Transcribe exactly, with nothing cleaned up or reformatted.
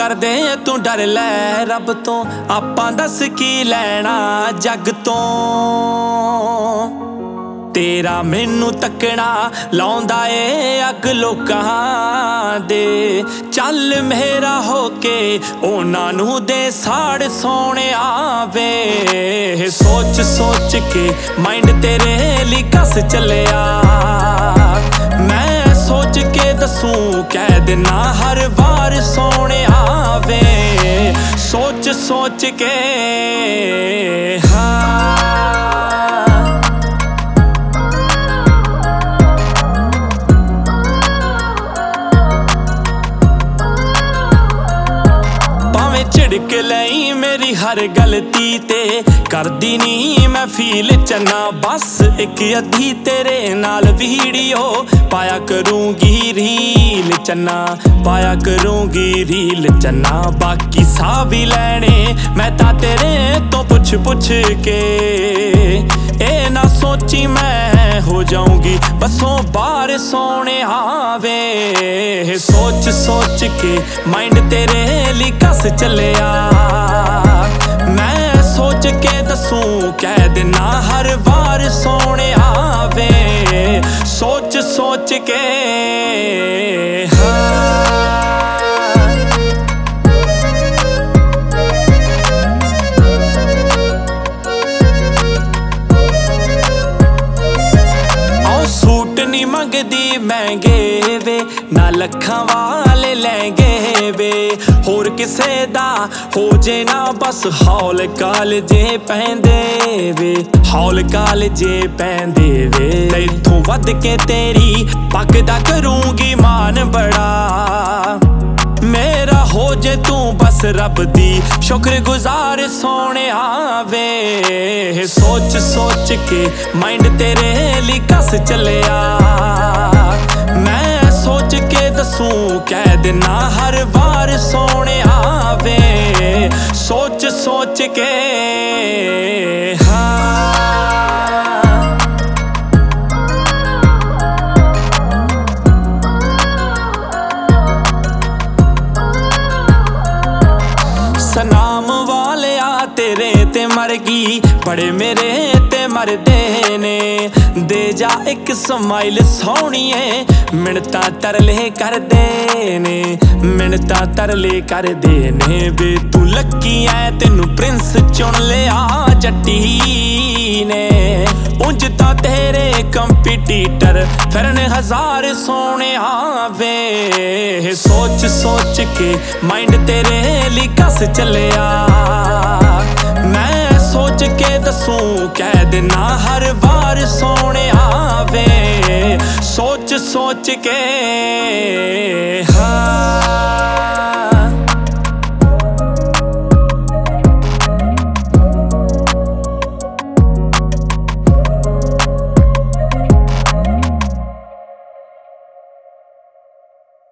ਕਰਦੇ तू डर लै रब तो आपां दस की लैना जग तो तेरा मैनू तकना लाउंदा ए अग लोकां दे चल मेरा होके उन्हां नू दे साड़ सोहणिया वे सोच सोच के माइंड तेरे लई कस चलिया मैं सोच के दसूं कह देना हर वार सोहणिया वे सोच सोच के हाँ झिड़क लई मेरी हर गलती ते करदी नी मैं फील चन्ना बस एक अद्धी तेरे नाल वीडियो पाया करूंगी रील चन्ना पाया करूंगी रील चन्ना बाकी सा भी लैने मैं ता तेरे तो पुछ पुछ के ए ना सोची मैं हो जाऊंगी बसों बाहर सोने आवे सोच सोच के माइंड तेरे लई कस चलिया मैं सोच के दसूं कह देना हर वार सोने आवे सोच सोच के हाँ सूट नी मंगदी महंगे वे ना लखां वाले लहंगे वे होर किसे दा हो जे ना बस हौल कालजे पैंदे वे हौल कालजे पैंदे वे तैथों वध के तेरी पकदा करूंगी मान बड़ा मेरा हो जे तू बस रब दी शुक्र गुजार सोने आवे सोच सोच के माइंड तेरे लई कस चलिया मैं सोच के दसूं कह देना हर वार सोने आवे सोच सोच के हाँ सनाम वाले आ तेरे ते मर गई बड़े मेरे ते मरदे ने दे जा एक स्माइल सोहणीए मिन्नतां तरले करदे ने मिन्नतां तरले करदे ने वे तू लक्की ऐ तेनू प्रिंस चुन लिया जट्टी ने उंज तां तेरे कंपीटीटर फिरन हजार सोहणे आवे सोच सोच के माइंड तेरे लई कस चलिया मैं सोच के दसूं कह देना हर वार सोहणे आवे सोच सोच के हाँ